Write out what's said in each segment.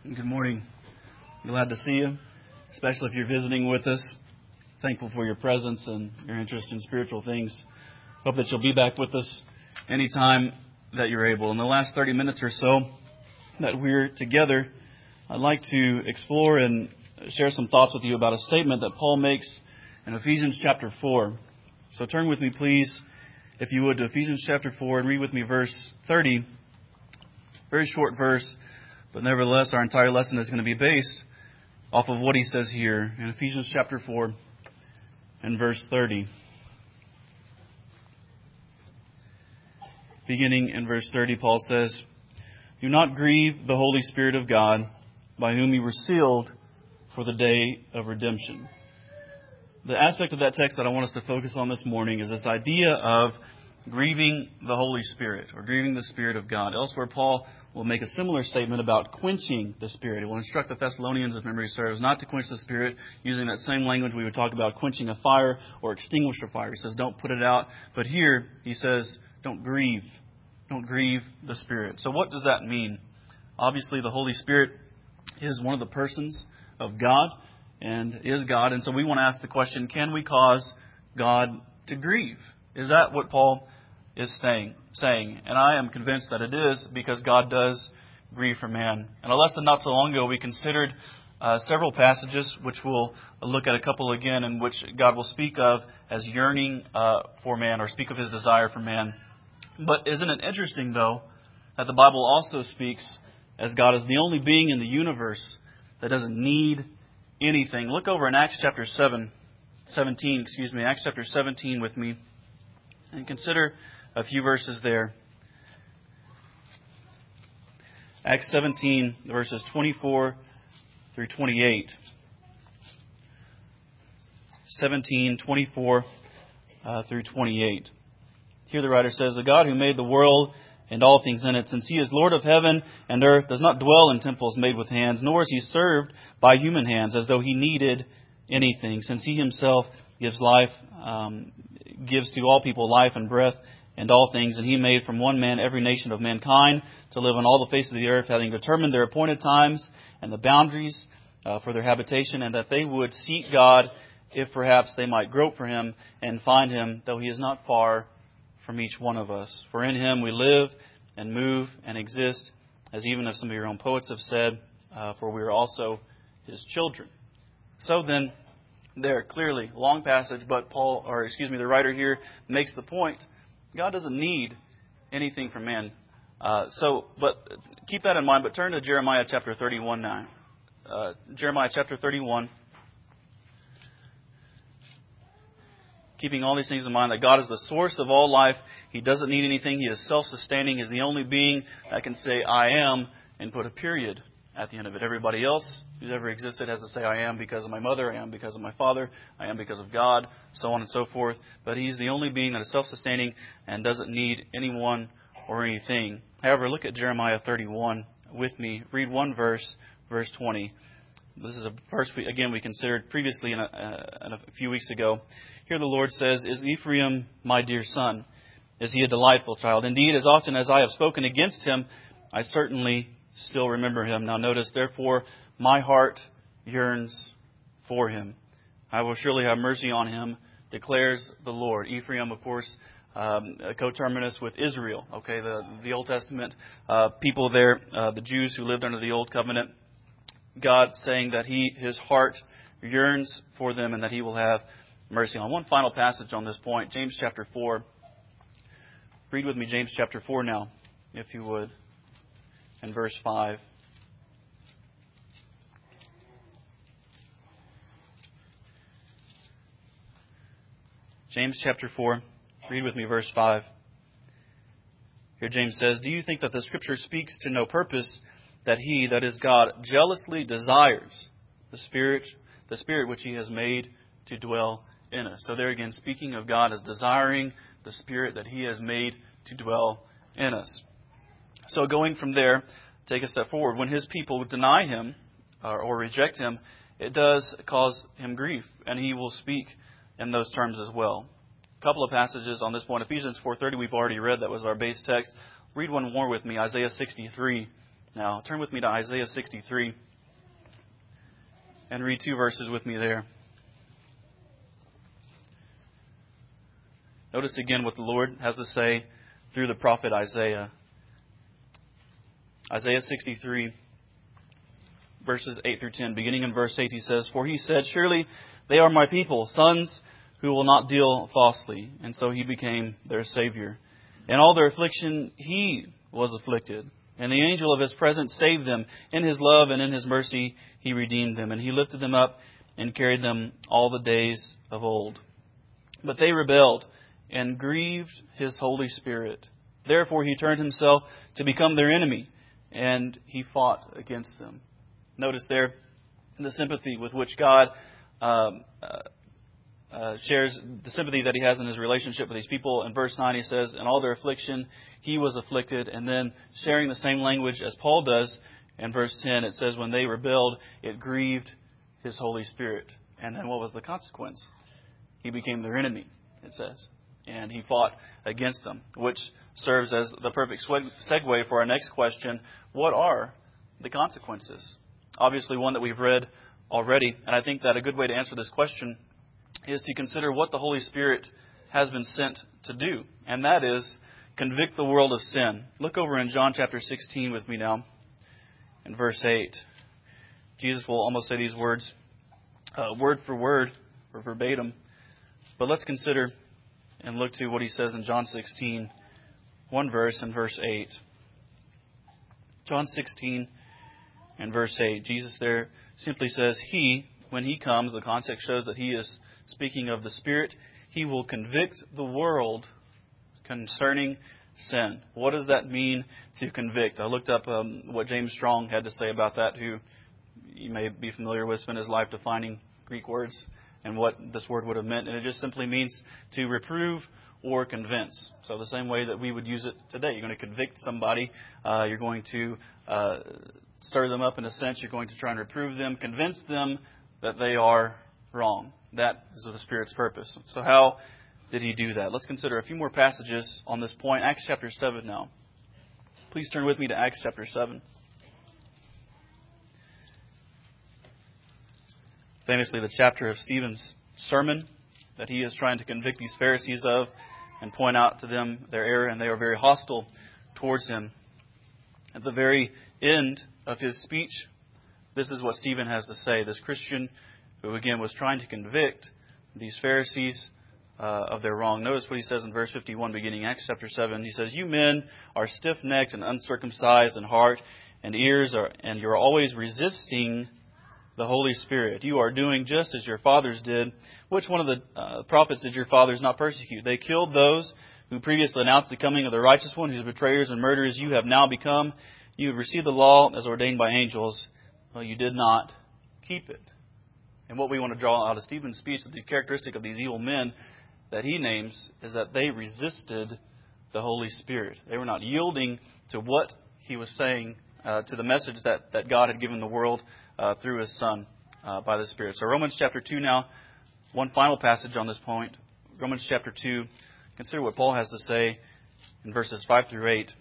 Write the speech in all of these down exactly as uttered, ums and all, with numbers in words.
Good morning. Glad to see you, especially if you're visiting with us. Thankful for your presence and your interest in spiritual things. Hope that you'll be back with us anytime that you're able. In the last thirty minutes or so that we're together, I'd like to explore and share some thoughts with you about a statement that Paul makes in Ephesians chapter four. So turn with me, please, if you would, to Ephesians chapter four and read with me verse thirty. Very short verse, but nevertheless our entire lesson is going to be based off of what he says here in Ephesians chapter four and verse thirty. Beginning in verse thirty, Paul says, "Do not grieve the Holy Spirit of God, by whom you were sealed for the day of redemption." The aspect of that text that I want us to focus on this morning is this idea of grieving the Holy Spirit, or grieving the Spirit of God. Elsewhere, Paul will make a similar statement about quenching the Spirit. He will instruct the Thessalonians, if memory serves, not to quench the Spirit, using that same language we would talk about quenching a fire or extinguish a fire. He says, don't put it out. But here, he says, don't grieve. Don't grieve the Spirit. So what does that mean? Obviously, the Holy Spirit is one of the persons of God and is God. And so we want to ask the question, can we cause God to grieve? Is that what Paul is saying? saying? And I am convinced that it is, because God does grieve for man. In a lesson not so long ago, we considered uh, several passages, which we'll look at a couple again, in which God will speak of as yearning uh, for man, or speak of His desire for man. But isn't it interesting, though, that the Bible also speaks as God is the only being in the universe that doesn't need anything? Look over in Acts chapter seven, seventeen, excuse me, Acts chapter seventeen with me, and consider a few verses there. Acts seventeen, verses twenty-four through twenty-eight. seventeen, twenty-four uh, through twenty-eight. Here the writer says, "The God who made the world and all things in it, since He is Lord of heaven and earth, does not dwell in temples made with hands, nor is He served by human hands as though He needed anything, since He Himself gives life, um, gives to all people life and breath and all things. And He made from one man every nation of mankind to live on all the face of the earth, having determined their appointed times and the boundaries uh, for their habitation, and that they would seek God, if perhaps they might grope for Him and find Him, though He is not far from each one of us. For in Him we live and move and exist, as even as some of your own poets have said, uh, for we are also His children." So then, there, clearly, long passage, but Paul, or excuse me, the writer here makes the point, God doesn't need anything from man. Uh, so, but keep that in mind, but turn to Jeremiah chapter thirty-one now. Uh, Jeremiah chapter thirty-one. Keeping all these things in mind, that God is the source of all life. He doesn't need anything. He is self-sustaining. He is the only being that can say, I am, and put a period at the end of it. Everybody else who's ever existed has to say, I am because of my mother, I am because of my father, I am because of God, so on and so forth. But He's the only being that is self-sustaining and doesn't need anyone or anything. However, look at Jeremiah thirty-one with me. Read one verse, verse twenty. This is a verse, we, again, we considered previously in a, uh, in a few weeks ago. Here the Lord says, "Is Ephraim my dear son? Is he a delightful child? Indeed, as often as I have spoken against him, I certainly still remember him." Now notice, "Therefore my heart yearns for him. I will surely have mercy on him, declares the Lord." Ephraim, of course, um, coterminous with Israel. Okay, the, the Old Testament uh, people there, uh, the Jews who lived under the Old Covenant. God saying that He, His heart yearns for them and that He will have mercy on. One final passage on this point, James chapter four. Read with me James chapter four now, if you would, and verse five. James chapter four, read with me verse five. Here James says, "Do you think that the Scripture speaks to no purpose, that He, that is God, jealously desires the Spirit, the Spirit which He has made to dwell in us?" So there again, speaking of God as desiring the Spirit that He has made to dwell in us. So going from there, take a step forward. When His people deny Him or, or reject Him, it does cause Him grief, and He will speak in those terms as well. A couple of passages on this point. Ephesians four thirty we've already read. That was our base text. Read one more with me. Isaiah sixty-three now. Turn with me to Isaiah sixty-three and read two verses with me there. Notice again what the Lord has to say through the prophet Isaiah. Isaiah sixty-three, verses eight through ten. Beginning in verse eight, he says, "For he said, surely they are my people, sons who will not deal falsely. And so he became their Savior. In all their affliction, he was afflicted. And the angel of his presence saved them. In his love and in his mercy, he redeemed them. And he lifted them up and carried them all the days of old. But they rebelled and grieved his Holy Spirit. Therefore he turned himself to become their enemy, and he fought against them." Notice there the sympathy with which God um, uh, uh, shares, the sympathy that he has in his relationship with these people. In verse nine he says, "In all their affliction he was afflicted." And then sharing the same language as Paul does in verse ten, it says, "When they rebelled, it grieved his Holy Spirit." And then what was the consequence? He became their enemy, it says. And he fought against them, which serves as the perfect segue for our next question. What are the consequences? Obviously, one that we've read already. And I think that a good way to answer this question is to consider what the Holy Spirit has been sent to do. And that is convict the world of sin. Look over in John chapter sixteen with me now, in verse eight. Jesus will almost say these words uh, word for word or verbatim. But let's consider and look to what he says in John sixteen, one verse in verse eight. John sixteen and verse eight. Jesus there simply says, "He, when he comes," the context shows that he is speaking of the Spirit, "he will convict the world concerning sin." What does that mean to convict? I looked up um, what James Strong had to say about that, who you may be familiar with, spent his life defining Greek words and what this word would have meant. And it just simply means to reprove or convince. So the same way that we would use it today. You're going to convict somebody. Uh, you're going to uh, stir them up in a sense. You're going to try and reprove them, convince them that they are wrong. That is the Spirit's purpose. So how did he do that? Let's consider a few more passages on this point. Acts chapter seven now. Please turn with me to Acts chapter seven. Famously, the chapter of Stephen's sermon that he is trying to convict these Pharisees of and point out to them their error, and they are very hostile towards him. At the very end of his speech, this is what Stephen has to say. This Christian who, again, was trying to convict these Pharisees uh, of their wrong. Notice what he says in verse fifty-one, beginning Acts chapter seven. He says, "You men are stiff-necked and uncircumcised in heart and ears, are, and you're always resisting the Holy Spirit. You are doing just as your fathers did. Which one of the uh, prophets did your fathers not persecute? They killed those who previously announced the coming of the righteous one, whose betrayers and murderers you have now become. You have received the law as ordained by angels. Well, you did not keep it." And what we want to draw out of Stephen's speech, the characteristic of these evil men that he names, is that they resisted the Holy Spirit. They were not yielding to what he was saying, uh, to the message that, that God had given the world uh, through His Son uh, by the Spirit. So Romans chapter two now, one final passage on this point. Romans chapter two, consider what Paul has to say in verses five through eight.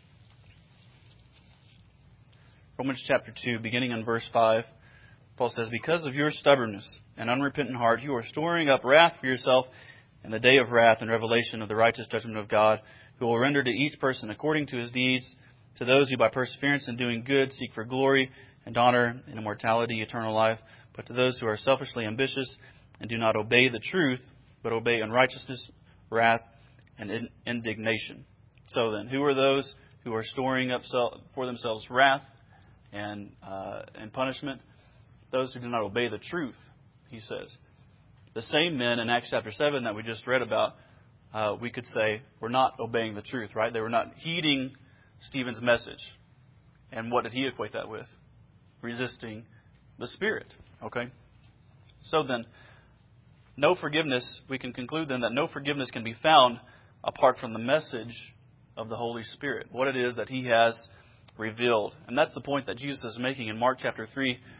Romans chapter two, beginning in verse five. Paul says, "Because of your stubbornness and unrepentant heart, you are storing up wrath for yourself in the day of wrath and revelation of the righteous judgment of God, who will render to each person according to his deeds, to those who by perseverance in doing good seek for glory and honor and immortality, eternal life, but to those who are selfishly ambitious and do not obey the truth, but obey unrighteousness, wrath, and indignation." So then, who are those who are storing up for themselves wrath and uh, and punishment? Those who do not obey the truth, he says. The same men in Acts chapter seven that we just read about, uh, we could say, were not obeying the truth, right? They were not heeding Stephen's message. And what did he equate that with? Resisting the Spirit. Okay? So then, no forgiveness, we can conclude then that no forgiveness can be found apart from the message of the Holy Spirit, what it is that He has revealed. And that's the point that Jesus is making in Mark chapter three.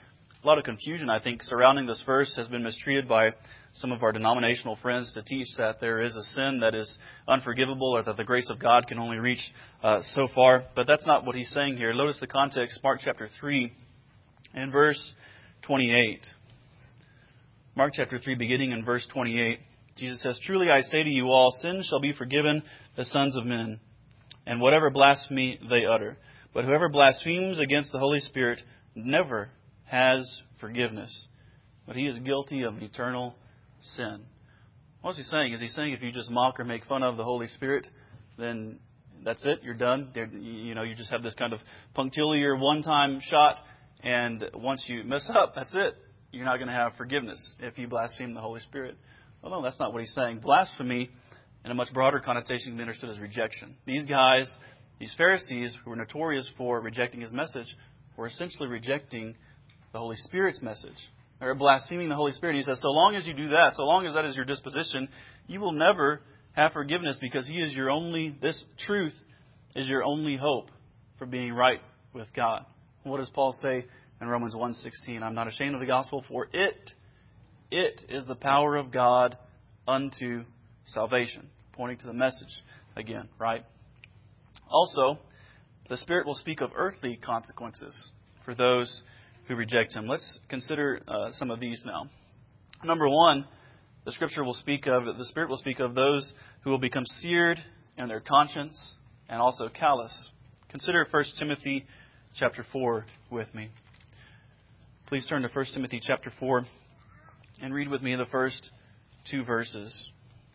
a lot of confusion, I think, surrounding this verse has been mistreated by some of our denominational friends to teach that there is a sin that is unforgivable or that the grace of God can only reach uh, so far. But that's not what he's saying here. Notice the context, Mark chapter three and verse twenty-eight. Mark chapter three, beginning in verse twenty-eight. Jesus says, "Truly I say to you all, sins shall be forgiven the sons of men, and whatever blasphemy they utter. But whoever blasphemes against the Holy Spirit never has forgiveness, but he is guilty of eternal sin." What's he saying? Is he saying if you just mock or make fun of the Holy Spirit, then that's it, you're done? You know, you just have this kind of punctiliar one-time shot, and once you mess up, that's it. You're not going to have forgiveness if you blaspheme the Holy Spirit. Well, no, that's not what he's saying. Blasphemy, in a much broader connotation, can be understood as rejection. These guys, these Pharisees, who were notorious for rejecting his message, were essentially rejecting the Holy Spirit's message. Or blaspheming the Holy Spirit. He says, so long as you do that, so long as that is your disposition, you will never have forgiveness, because He is your only, this truth is your only hope for being right with God. What does Paul say in Romans one sixteen? I'm not ashamed of the gospel, for it, it is the power of God unto salvation. Pointing to the message again, right? Also, the Spirit will speak of earthly consequences for those who reject Him. Let's consider uh, some of these now. Number one, the Scripture will speak of, the Spirit will speak of those who will become seared in their conscience and also callous. Consider First Timothy chapter four with me. Please turn to First Timothy chapter four and read with me the first two verses.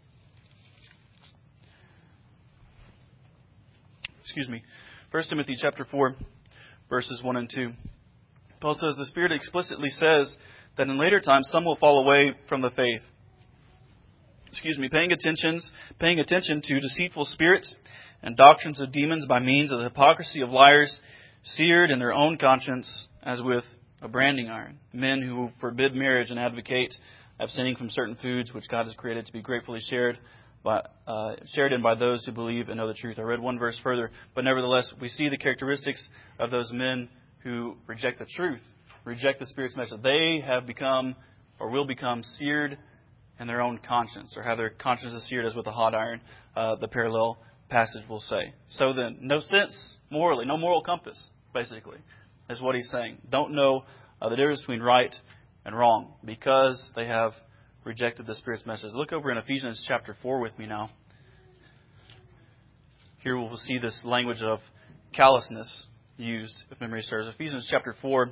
Excuse me. First Timothy chapter four, verses one and two. Paul says, the Spirit explicitly says that in later times some will fall away from the faith. Excuse me, paying attention, paying attention to deceitful spirits and doctrines of demons by means of the hypocrisy of liars, seared in their own conscience as with a branding iron. Men who forbid marriage and advocate abstaining from certain foods which God has created to be gratefully shared by, uh, shared in by those who believe and know the truth. I read one verse further, but nevertheless, we see the characteristics of those men who reject the truth, reject the Spirit's message. They have become or will become seared in their own conscience, or have their conscience is seared as with a hot iron, uh, the parallel passage will say. So then, no sense morally, no moral compass, basically, is what he's saying. Don't know uh, the difference between right and wrong because they have rejected the Spirit's message. Look over in Ephesians chapter four with me now. Here we'll see this language of callousness used, if memory serves. Ephesians chapter four,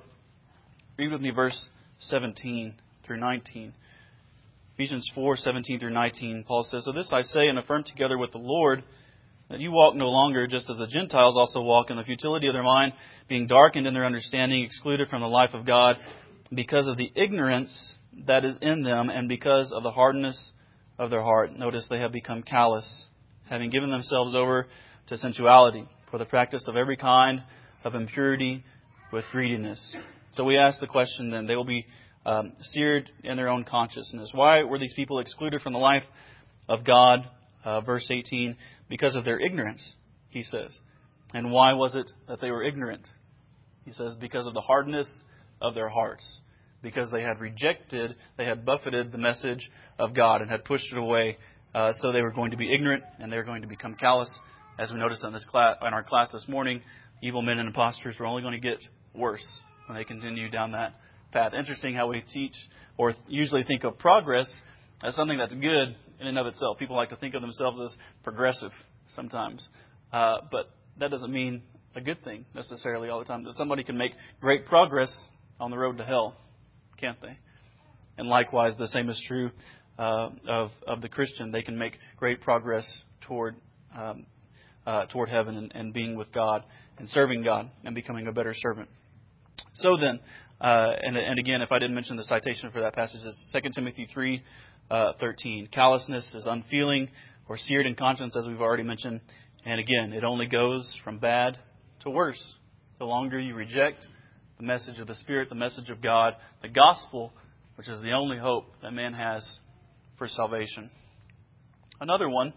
read with me verse seventeen through nineteen. Ephesians four, seventeen through nineteen, Paul says, so this I say and affirm together with the Lord, that you walk no longer just as the Gentiles also walk in the futility of their mind, being darkened in their understanding, excluded from the life of God, because of the ignorance that is in them and because of the hardness of their heart. Notice they have become callous, having given themselves over to sensuality for the practice of every kind of impurity with greediness. So we ask the question then, they will be um, seared in their own consciousness. Why were these people excluded from the life of God? Uh, verse eighteen, because of their ignorance, he says. And why was it that they were ignorant? He says, because of the hardness of their hearts. Because they had rejected, they had buffeted the message of God and had pushed it away. Uh, so they were going to be ignorant and they were going to become callous. As we noticed in this class, in our class this morning, evil men and impostors were only going to get worse when they continue down that path. Interesting how we teach or usually think of progress as something that's good in and of itself. People like to think of themselves as progressive sometimes. Uh, but that doesn't mean a good thing necessarily all the time. Somebody can make great progress on the road to hell, can't they? And likewise, the same is true uh, of, of the Christian. They can make great progress toward um, uh, toward heaven and, and being with God and serving God and becoming a better servant. So then, uh, and, and again, if I didn't mention the citation for that passage, it's Second Timothy three thirteen. Callousness is unfeeling or seared in conscience, as we've already mentioned. And again, it only goes from bad to worse. The longer you reject the message of the Spirit, the message of God, the gospel, which is the only hope that man has for salvation. Another one,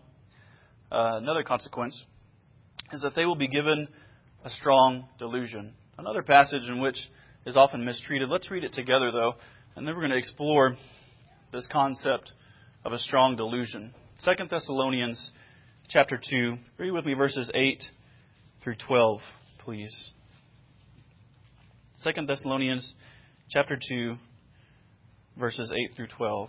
uh, another consequence, is that they will be given a strong delusion. Another passage in which is often mistreated. Let's read it together, though, and then we're going to explore this concept of a strong delusion. Second Thessalonians chapter two. Read with me verses eight through twelve, please. Second Thessalonians chapter two, verses eight through twelve.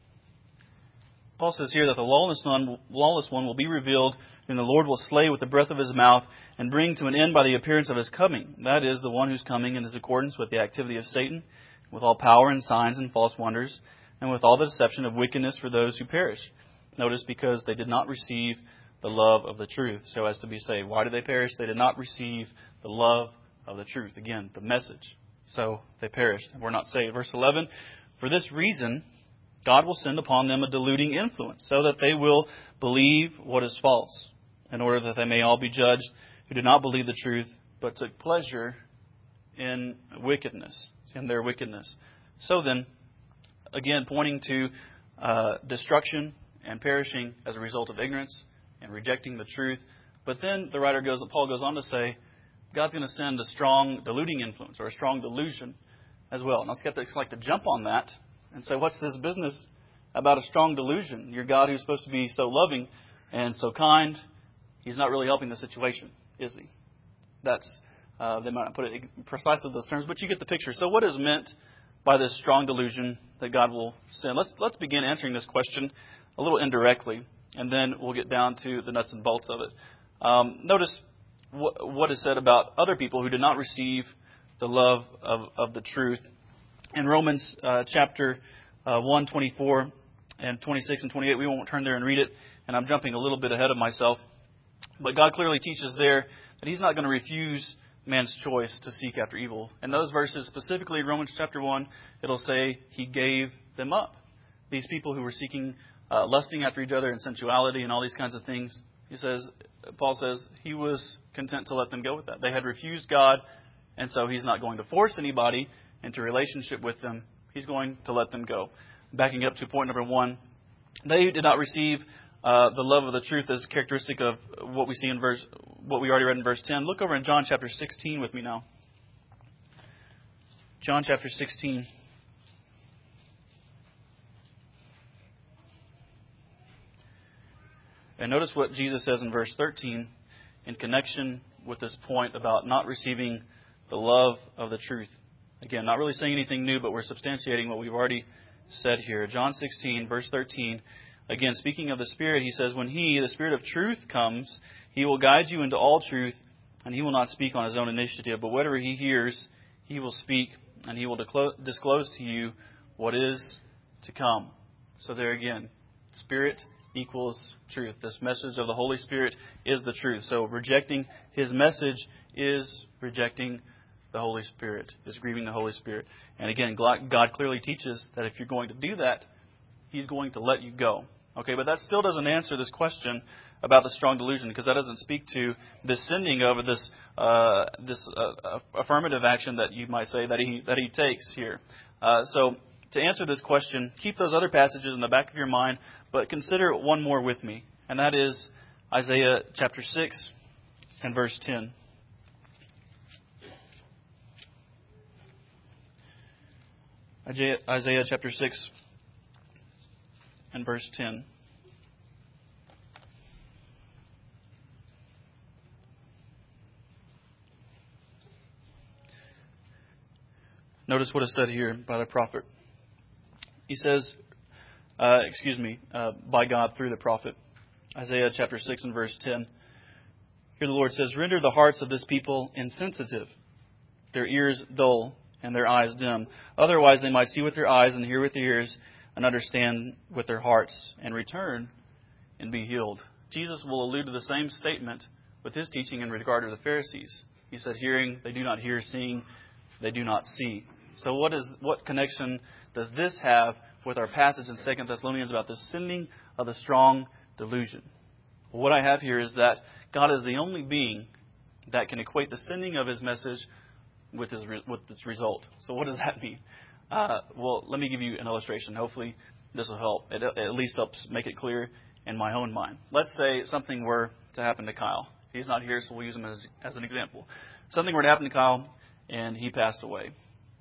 Paul says here that the lawless one, lawless one will be revealed, whom the Lord will slay with the breath of his mouth, and bring to an end by the appearance of his coming. That is, the one whose coming in is accordance with the activity of Satan, with all power and signs and false wonders, and with all the deception of wickedness for those who perish. Notice, because they did not receive the love of the truth, so as to be saved. Why did they perish? They did not receive the love of the truth. Again, the message. So they perished and were not saved. Verse eleven, for this reason, God will send upon them a deluding influence, so that they will believe what is false, in order that they may all be judged who did not believe the truth, but took pleasure in wickedness, in their wickedness. So then, again, pointing to uh, destruction and perishing as a result of ignorance and rejecting the truth. But then the writer goes, Paul goes on to say, God's going to send a strong deluding influence, or a strong delusion as well. Now, skeptics like to jump on that and say, what's this business about a strong delusion? Your God, who's supposed to be so loving and so kind, he's not really helping the situation, is he? That's, uh, they might not put it precisely in those terms, but you get the picture. So what is meant by this strong delusion that God will send? Let's, let's begin answering this question a little indirectly, and then we'll get down to the nuts and bolts of it. Um, notice what, what is said about other people who did not receive the love of, of the truth. In Romans uh, chapter uh, one, twenty-four and twenty-six and twenty-eight, we won't turn there and read it, and I'm jumping a little bit ahead of myself. But God clearly teaches there that he's not going to refuse man's choice to seek after evil. In those verses, specifically Romans chapter one, it'll say he gave them up. These people who were seeking, uh, lusting after each other and sensuality and all these kinds of things, he says, Paul says, he was content to let them go with that. They had refused God, and so he's not going to force anybody into relationship with them. He's going to let them go. Backing up to point number one, they did not receive uh, the love of the truth as characteristic of what we see in verse, what we already read in verse ten. Look over in John chapter sixteen with me now. John chapter sixteen. And notice what Jesus says in verse thirteen in connection with this point about not receiving the love of the truth. Again, not really saying anything new, but we're substantiating what we've already said here. John sixteen, verse thirteen. Again, speaking of the Spirit, he says, when he, the Spirit of truth, comes, he will guide you into all truth, and he will not speak on his own initiative. But whatever he hears, he will speak, and he will disclose to you what is to come. So there again, Spirit equals truth. This message of the Holy Spirit is the truth. So rejecting his message is rejecting the Holy Spirit, is grieving the Holy Spirit. And again, God clearly teaches that if you're going to do that, he's going to let you go. Okay, but that still doesn't answer this question about the strong delusion, because that doesn't speak to this sending of this uh, this uh, affirmative action that you might say that he that he takes here. Uh, so to answer this question, keep those other passages in the back of your mind, but consider one more with me, and that is Isaiah chapter six and verse ten. Isaiah chapter six and verse ten. Notice what is said here by the prophet. He says, uh, excuse me, uh, by God through the prophet. Isaiah chapter six and verse ten. Here the Lord says, render the hearts of this people insensitive, their ears dull, and their eyes dim. Otherwise they might see with their eyes and hear with their ears and understand with their hearts and return and be healed. Jesus will allude to the same statement with his teaching in regard to the Pharisees. He said, hearing, they do not hear, seeing, they do not see. So what is what connection does this have with our passage in Second Thessalonians about the sending of the strong delusion? Well, what I have here is that God is the only being that can equate the sending of his message with his with this result. So what does that mean? Uh, well, let me give you an illustration. Hopefully this will help. It at least helps make it clear in my own mind. Let's say something were to happen to Kyle. He's not here, so we'll use him as, as an example. Something were to happen to Kyle, and he passed away.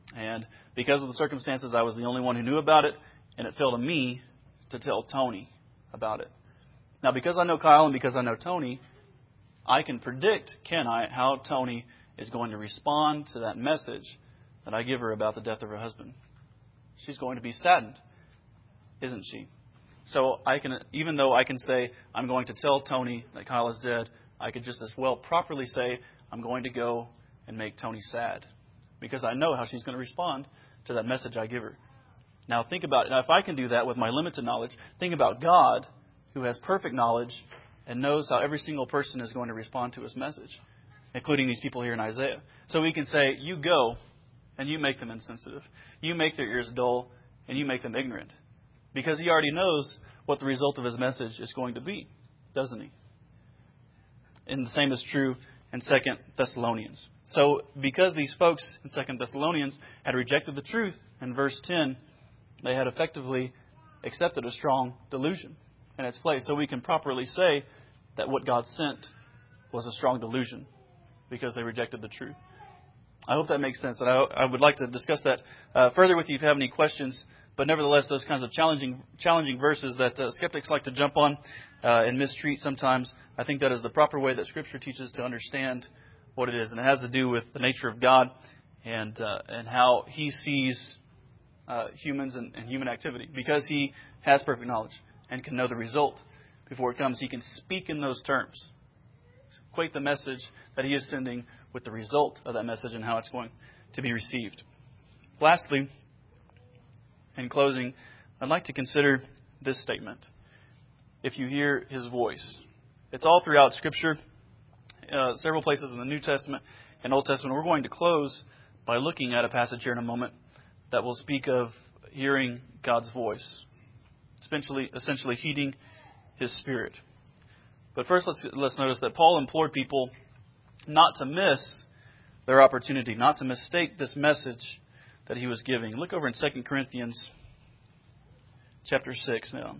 And because of the circumstances, I was the only one who knew about it, and it fell to me to tell Tony about it. Now, because I know Kyle and because I know Tony, I can predict, can I, how Tony is going to respond to that message that I give her about the death of her husband. She's going to be saddened, isn't she? So I can, even though I can say, I'm going to tell Tony that Kyle is dead, I could just as well properly say, I'm going to go and make Tony sad. Because I know how she's going to respond to that message I give her. Now think about it. Now if I can do that with my limited knowledge, think about God, who has perfect knowledge and knows how every single person is going to respond to his message, including these people here in Isaiah. So we can say, you go and you make them insensitive. You make their ears dull and you make them ignorant. Because he already knows what the result of his message is going to be, doesn't he? And the same is true in Second Thessalonians. So because these folks in Second Thessalonians had rejected the truth, in verse ten, they had effectively accepted a strong delusion in its place. So we can properly say that what God sent was a strong delusion because they rejected the truth. I hope that makes sense. And I, I would like to discuss that uh, further with you if you have any questions. But nevertheless, those kinds of challenging challenging verses that uh, skeptics like to jump on uh, and mistreat sometimes, I think that is the proper way that Scripture teaches to understand what it is. And it has to do with the nature of God and uh, and how He sees uh, humans and, and human activity. Because He has perfect knowledge and can know the result before it comes, He can speak in those terms. Equate the message that He is sending with the result of that message and how it's going to be received. Lastly, in closing, I'd like to consider this statement. If you hear His voice. It's all throughout Scripture, uh, several places in the New Testament and Old Testament. We're going to close by looking at a passage here in a moment that will speak of hearing God's voice, essentially, essentially heeding His Spirit. But first, let's let's notice that Paul implored people not to miss their opportunity, not to mistake this message that he was giving. Look over in Second Corinthians chapter six now.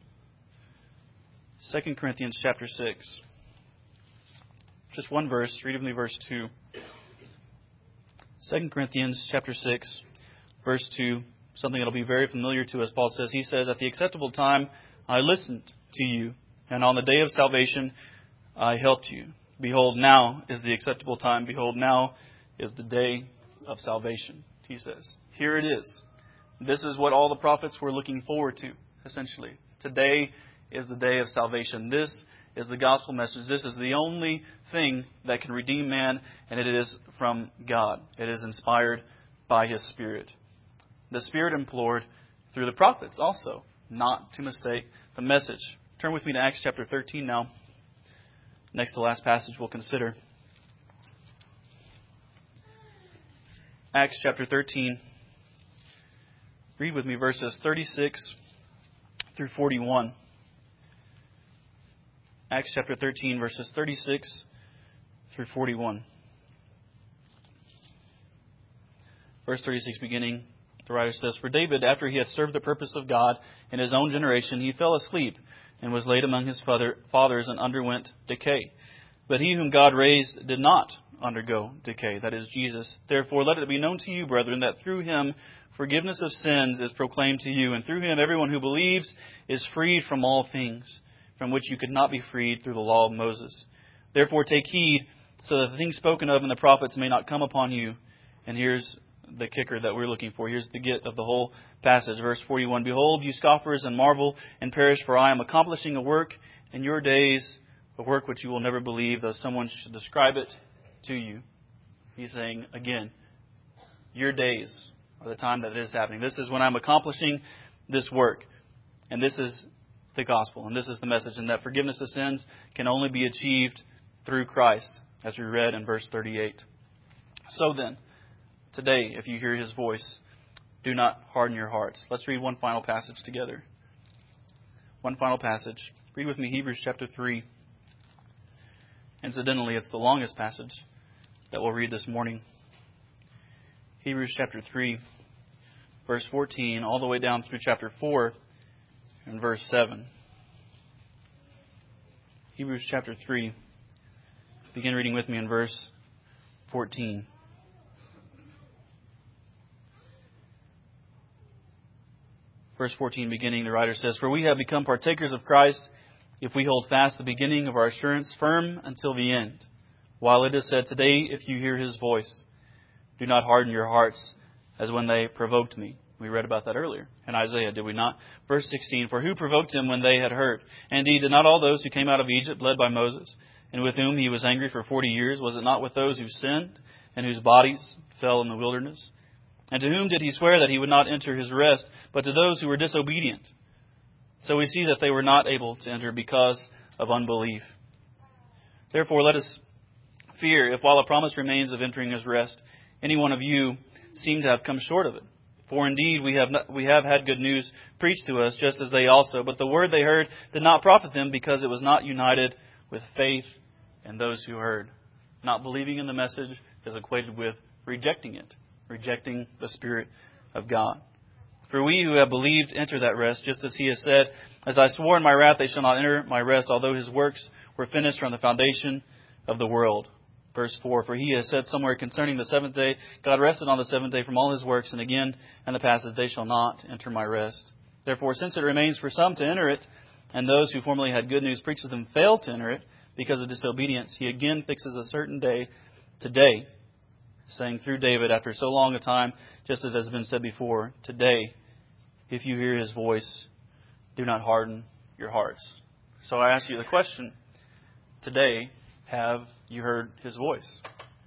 Second Corinthians chapter six. Just one verse. Read with me verse two. Second Corinthians chapter six, verse two. Something that will be very familiar to us. Paul says, he says, at the acceptable time I listened to you, and on the day of salvation I helped you. Behold, now is the acceptable time. Behold, now is the day of salvation, he says. Here it is. This is what all the prophets were looking forward to, essentially. Today is the day of salvation. This is the gospel message. This is the only thing that can redeem man, and it is from God. It is inspired by His Spirit. The Spirit implored through the prophets also not to mistake the message. Turn with me to Acts chapter thirteen now. Next to the last passage we'll consider. Acts chapter thirteen. Read with me verses thirty-six through forty-one. Acts chapter thirteen, verses thirty-six through forty-one. Verse thirty-six beginning, the writer says, for David, after he had served the purpose of God in his own generation, he fell asleep and was laid among his father, fathers and underwent decay. But he whom God raised did not undergo decay, that is Jesus. Therefore, let it be known to you, brethren, that through Him forgiveness of sins is proclaimed to you, and through Him everyone who believes is freed from all things from which you could not be freed through the law of Moses. Therefore, take heed so that the things spoken of in the prophets may not come upon you. And here's the kicker that we're looking for. Here's the get of the whole passage. Verse forty-one, behold, you scoffers, and marvel and perish, for I am accomplishing a work in your days, a work which you will never believe, though someone should describe it to you. He's saying, again, your days are the time that it is happening. This is when I'm accomplishing this work. And this is the gospel. And this is the message. And that forgiveness of sins can only be achieved through Christ, as we read in verse thirty-eight. So then, today, if you hear His voice, do not harden your hearts. Let's read one final passage together. One final passage. Read with me Hebrews chapter three. Incidentally, it's the longest passage that we'll read this morning. Hebrews chapter three, verse fourteen, all the way down through chapter four and verse seven. Hebrews chapter three. Begin reading with me in verse fourteen. Verse fourteen beginning, the writer says, "For we have become partakers of Christ if we hold fast the beginning of our assurance firm until the end. While it is said, today, if you hear His voice, do not harden your hearts as when they provoked me." We read about that earlier in Isaiah, did we not? Verse sixteen, "For who provoked him when they had heard? Indeed, did not all those who came out of Egypt led by Moses, and with whom he was angry for forty years, was it not with those who sinned and whose bodies fell in the wilderness? And to whom did he swear that he would not enter his rest, but to those who were disobedient? So we see that they were not able to enter because of unbelief. Therefore, let us fear if while a promise remains of entering His rest, any one of you seem to have come short of it. For indeed we have not, we have had good news preached to us, just as they also. But the word they heard did not profit them, because it was not united with faith in those who heard." Not believing in the message is equated with rejecting it, rejecting the Spirit of God. "For we who have believed enter that rest, just as He has said, as I swore in my wrath, they shall not enter my rest, although His works were finished from the foundation of the world." Verse four, "For He has said somewhere concerning the seventh day, God rested on the seventh day from all His works, and again in the passage, they shall not enter my rest. Therefore, since it remains for some to enter it, and those who formerly had good news preached to them failed to enter it because of disobedience, He again fixes a certain day, today, saying through David after so long a time, just as has been said before, today, if you hear His voice, do not harden your hearts." So I ask you the question, today, have you heard His voice?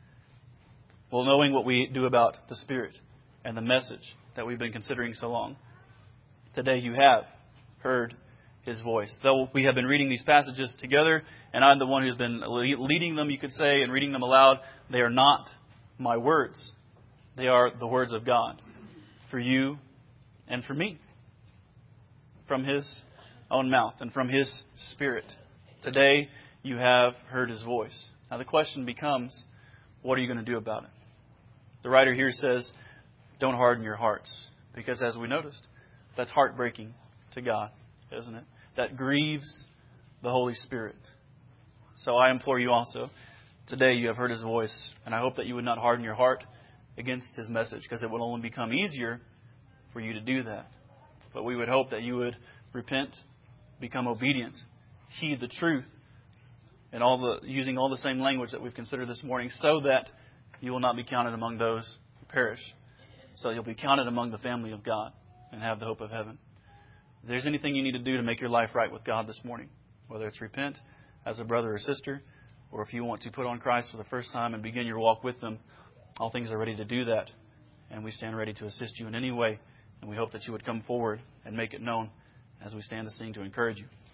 Well, knowing what we do about the Spirit and the message that we've been considering so long, today you have heard His voice. Though we have been reading these passages together, and I'm the one who's been leading them, you could say, and reading them aloud, they are not my words. They are the words of God for you and for me, from His own mouth and from His Spirit. Today, you have heard His voice. Now the question becomes, what are you going to do about it? The writer here says, don't harden your hearts. Because as we noticed, that's heartbreaking to God, isn't it? That grieves the Holy Spirit. So I implore you also, today you have heard His voice, and I hope that you would not harden your heart against His message, because it will only become easier for you to do that. But we would hope that you would repent, become obedient, heed the truth, and all the using all the same language that we've considered this morning, so that you will not be counted among those who perish. So you'll be counted among the family of God and have the hope of heaven. If there's anything you need to do to make your life right with God this morning, whether it's repent as a brother or sister, or if you want to put on Christ for the first time and begin your walk with them, all things are ready to do that. And we stand ready to assist you in any way. And we hope that you would come forward and make it known as we stand to sing to encourage you.